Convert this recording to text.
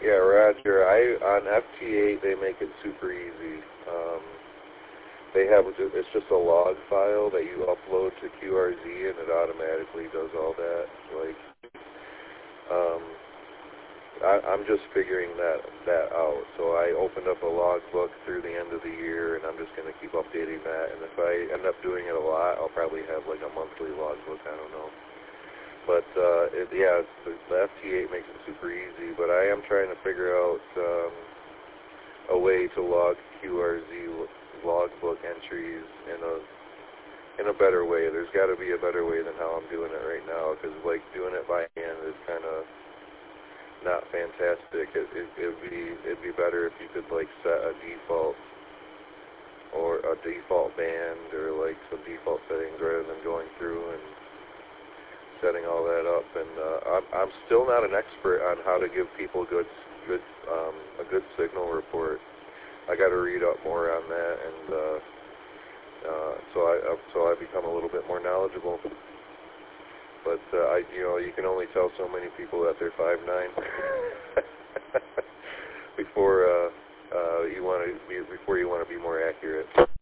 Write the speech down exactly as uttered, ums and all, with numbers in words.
Yeah, Roger. I on F T eight they make it super easy. Um, they have it's just a log file that you upload to Q R Z, and it automatically does all that. Like, um, I, I'm just figuring that that out. So I opened up a logbook through the end of the year, and I'm just going to keep updating that. And if I end up doing it a lot, I'll probably have like a monthly logbook. I don't know. But uh, it, yeah, the, the F T eight makes it super easy. But I am trying to figure out um, a way to log Q R Z logbook entries in a in a better way. There's got to be a better way than how I'm doing it right now. Because like doing it by hand is kind of not fantastic. It, it, it'd be it'd be better if you could like set a default or a default band or like some default settings rather than going through and setting all that up. And uh, I'm I'm still not an expert on how to give people good good um, a good signal report. I got to read up more on that, and uh, uh, so I uh, so I become a little bit more knowledgeable. But uh, I, you know, you can only tell so many people that they're five nine before uh, uh, you want to be before you want to be more accurate.